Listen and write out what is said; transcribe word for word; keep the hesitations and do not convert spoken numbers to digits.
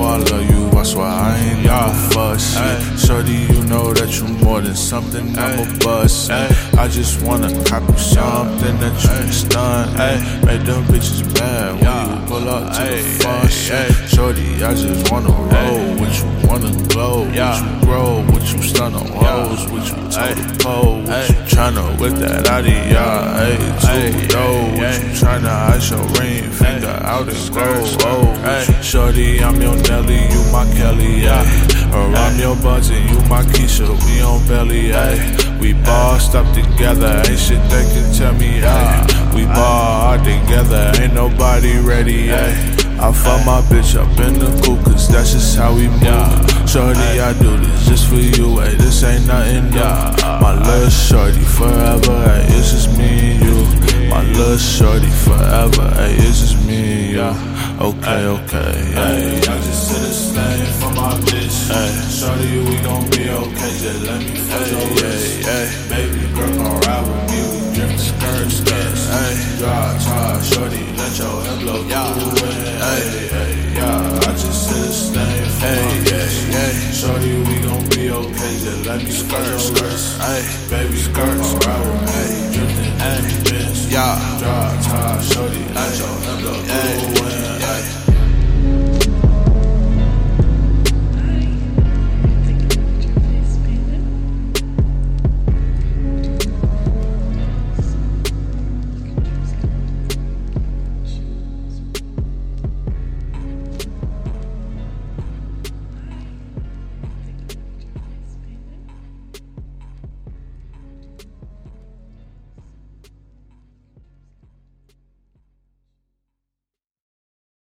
I love you, I swear I ain't never fuss. Yeah. Shorty, you know that you more than something, I'm a bust. I just wanna copy something that you can stun. Make them bitches mad when you pull up to the function. Shorty, I just wanna roll with you, wanna glow with you, grow with you, stun on hoes with you, toe to pole with you, tryna with that out of y'all, ayy, two dough with you, tryna ice your ring finger out and grow, oh, with you. Shorty, I'm your Nelly, you my Kelly, ayy, or I'm your Buzzy, you my Keisha, we on belly, ayy. We bossed up together, ain't shit they can tell me, ayy. We ball all together, ain't nobody ready, ayy. I fuck my bitch up in the coupe, cause that's just how we move. Shorty, I do this just for you, ayy, this ain't nothing new. My little shorty forever, ayy, it's just me and you. My little shorty forever, ayy, it's just me and you. Okay, okay, ayy. I just hit a slang for my bitch, ayy. Shorty, we gon' be okay, just let me fuck your wrist, ayy. Baby girl gon' ride with me, we drink skirt, skirts, ayy. Drive, try, shorty, let your hair blow through it. Hey, hey, yeah, I just hit a stain for hey, my bitch. Hey, hey, shorty, we gon' be okay, just let me skirt, skirts, hey, baby, skirts, right, hey, drifting, hey, bitch, yeah, drive, tie, shorty, let your hair blow through.